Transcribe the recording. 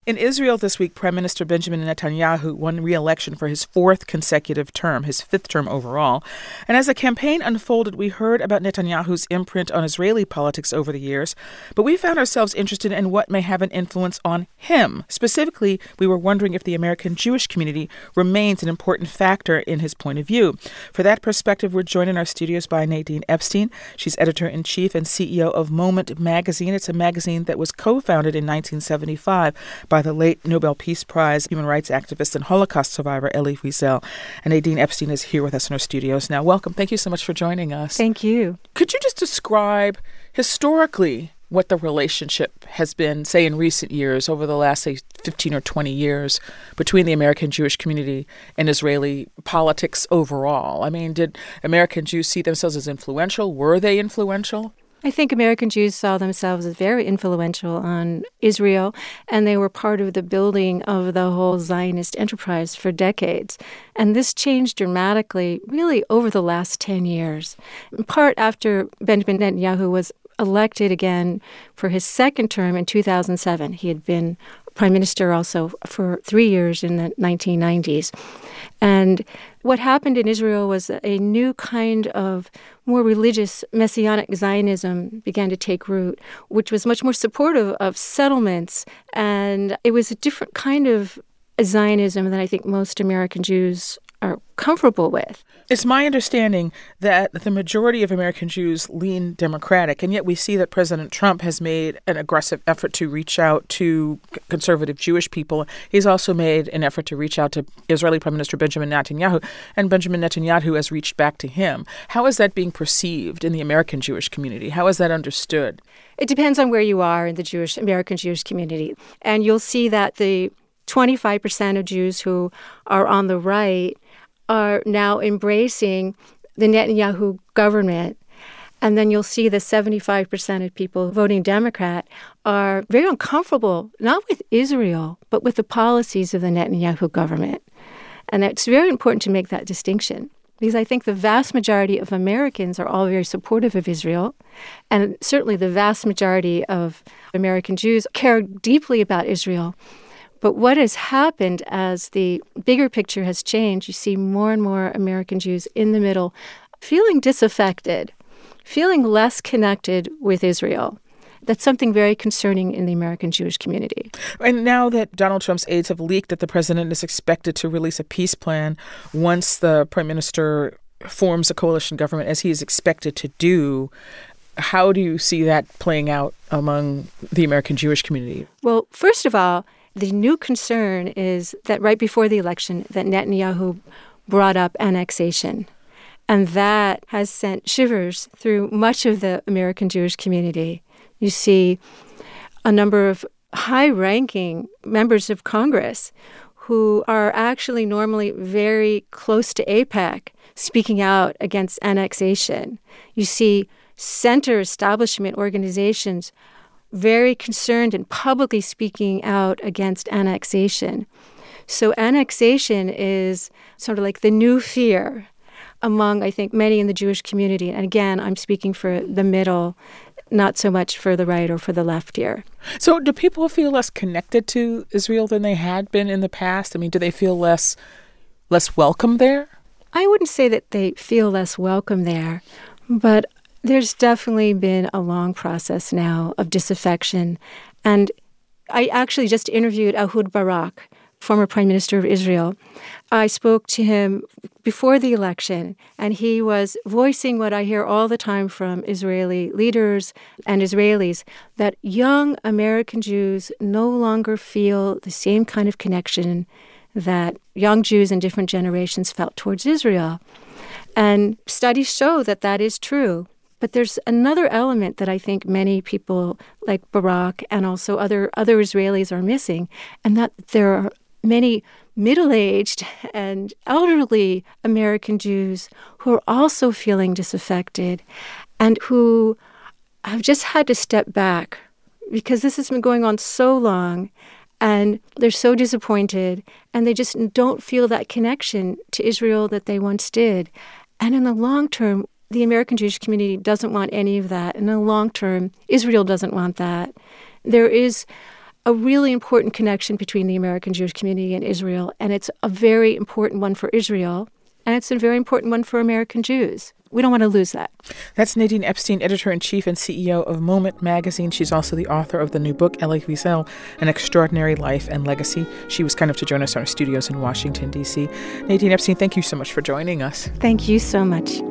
In Israel this week, Prime Minister Benjamin Netanyahu won re-election for his fourth consecutive term, his fifth term overall. And as the campaign unfolded, we heard about Netanyahu's imprint on Israeli politics over the years, but we found ourselves interested in what may have an influence on him. Specifically, we were wondering if the American Jewish community remains an important factor in his point of view. For that perspective, we're joined in our studios by Nadine Epstein. She's editor-in-chief and CEO of Moment Magazine. It's a magazine that was co-founded in 1975 by the late Nobel Peace Prize human rights activist and Holocaust survivor Elie Wiesel. And Nadine Epstein is here with us in our studios now. Welcome. Thank you so much for joining us. Thank you. Could you just describe historically what the relationship has been, say, in recent years, over the last, say, 15 or 20 years, between the American Jewish community and Israeli politics overall? I mean, did American Jews see themselves as influential? Were they influential? I think American Jews saw themselves as very influential on Israel, and they were part of the building of the whole Zionist enterprise for decades. And this changed dramatically, really, over the last 10 years, in part after Benjamin Netanyahu was elected again for his second term in 2007. He had been prime minister also for 3 years in the 1990s. And what happened in Israel was a new kind of more religious Messianic Zionism began to take root, which was much more supportive of settlements. And it was a different kind of Zionism that I think most American Jews are comfortable with. It's my understanding that the majority of American Jews lean Democratic, and yet we see that President Trump has made an aggressive effort to reach out to conservative Jewish people. He's also made an effort to reach out to Israeli Prime Minister Benjamin Netanyahu, and Benjamin Netanyahu has reached back to him. How is that being perceived in the American Jewish community? How is that understood? It depends on where you are in the American Jewish community. And you'll see that the 25% of Jews who are on the right are now embracing the Netanyahu government. And then you'll see the 75% of people voting Democrat are very uncomfortable, not with Israel, but with the policies of the Netanyahu government. And it's very important to make that distinction, because I think the vast majority of Americans are all very supportive of Israel. And certainly the vast majority of American Jews care deeply about Israel. But what has happened as the bigger picture has changed, you see more and more American Jews in the middle feeling disaffected, feeling less connected with Israel. That's something very concerning in the American Jewish community. And now that Donald Trump's aides have leaked that the president is expected to release a peace plan once the prime minister forms a coalition government, as he is expected to do, how do you see that playing out among the American Jewish community? Well, first of all, the new concern is that right before the election, that Netanyahu brought up annexation. And that has sent shivers through much of the American Jewish community. You see a number of high-ranking members of Congress who are actually normally very close to AIPAC speaking out against annexation. You see center establishment organizations very concerned and publicly speaking out against annexation. So annexation is sort of like the new fear among, I think, many in the Jewish community. And again, I'm speaking for the middle, not so much for the right or for the left here. So do people feel less connected to Israel than they had been in the past? I mean, do they feel less welcome there? I wouldn't say that they feel less welcome there, but there's definitely been a long process now of disaffection. And I actually just interviewed Ehud Barak, former Prime Minister of Israel. I spoke to him before the election, and he was voicing what I hear all the time from Israeli leaders and Israelis, that young American Jews no longer feel the same kind of connection that young Jews in different generations felt towards Israel. And studies show that that is true. But there's another element that I think many people like Barak and also other Israelis are missing, and that there are many middle-aged and elderly American Jews who are also feeling disaffected and who have just had to step back because this has been going on so long, and they're so disappointed, and they just don't feel that connection to Israel that they once did. And in the long term, the American Jewish community doesn't want any of that. In the long term, Israel doesn't want that. There is a really important connection between the American Jewish community and Israel, and it's a very important one for Israel, and it's a very important one for American Jews. We don't want to lose that. That's Nadine Epstein, editor-in-chief and CEO of Moment Magazine. She's also the author of the new book, Elie Wiesel, An Extraordinary Life and Legacy. She was kind enough to join us in our studios in Washington, D.C. Nadine Epstein, thank you so much for joining us. Thank you so much.